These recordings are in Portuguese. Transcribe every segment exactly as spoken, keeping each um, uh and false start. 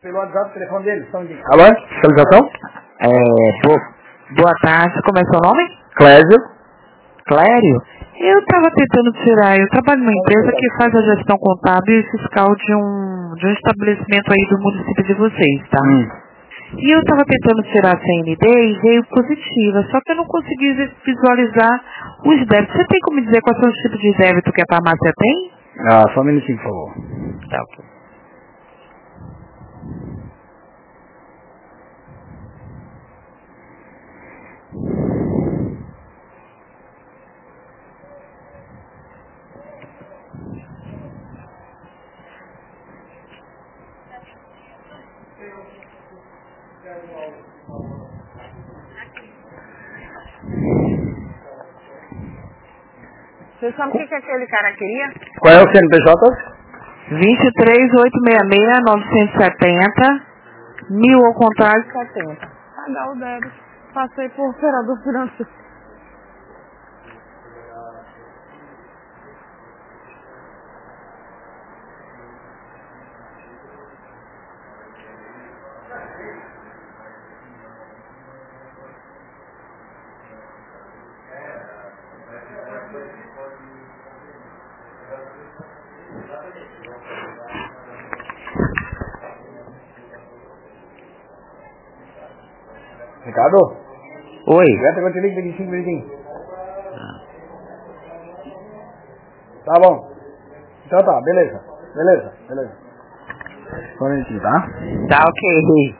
Pelo WhatsApp, o telefone dele, são de... Alô? Fiscalização? É, boa, boa tarde, como é seu nome? Clésio. Clério? Eu estava tentando tirar, eu trabalho numa empresa que faz a gestão contábil e fiscal de um, de um estabelecimento aí do município de vocês, tá? Hum. E eu estava tentando tirar a C N D e veio positiva, só que eu não consegui visualizar os débitos. Você tem como dizer quais são os tipos de débito que a farmácia tem? Ah, só um minutinho, por favor. Tá, ok. Você sabe o que, que aquele cara queria? Qual é o C N P J? vinte e três, oitocentos e sessenta e seis, novecentos e setenta, mil ao contrário, setenta. Pagar o débito. Passei por operador financeiro. Ricardo? Oi. Aguenta que eu te ligo daqui cinco minutinhos. Tá bom. Então tá, beleza. Beleza, beleza. Só um minutinho, tá? Tá ok.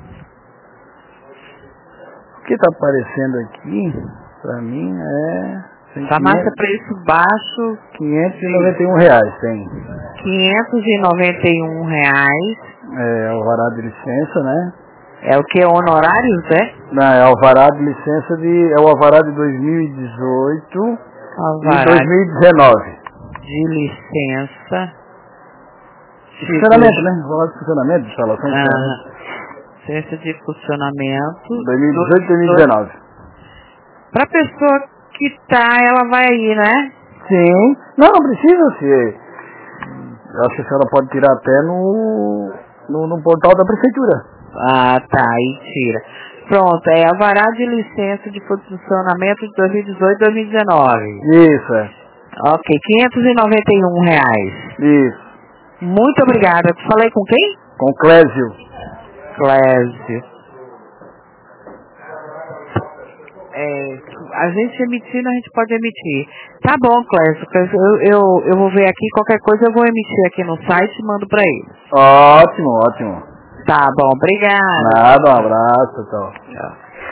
O que tá aparecendo aqui, pra mim, é... Farmácia preço baixo, quinhentos e noventa e um reais, tem. quinhentos e noventa e um reais. É, alvará de licença, né? É o que? Honorários, é? Não, é alvará de licença de... É o alvará de dois mil e dezoito Alvará e dois mil e dezenove. de licença. Funcionamento, né? Alvará de funcionamento, de instalação de Ah, funcionamento. licença de funcionamento. dois mil e dezoito e dois mil e dezenove. Pra pessoa que tá, ela vai aí, né? Sim. Não, não precisa ser. Eu acho que a senhora pode tirar até no, no, no portal da prefeitura. Ah, tá, aí tira. Pronto, é alvará de licença de funcionamento de dois mil e dezoito e dois mil e dezenove. Isso, é. Ok, quinhentos e noventa e um reais. Isso. Muito obrigada. Falei com quem? Com Clésio. Clésio. É, a gente emitindo, a gente pode emitir. Tá bom, Clésio. Clésio, Eu, eu, eu vou ver aqui, qualquer coisa eu vou emitir aqui no site e mando pra ele. Ótimo, ótimo. Tá bom, obrigada. Nada, um abraço, tchau. Tchau.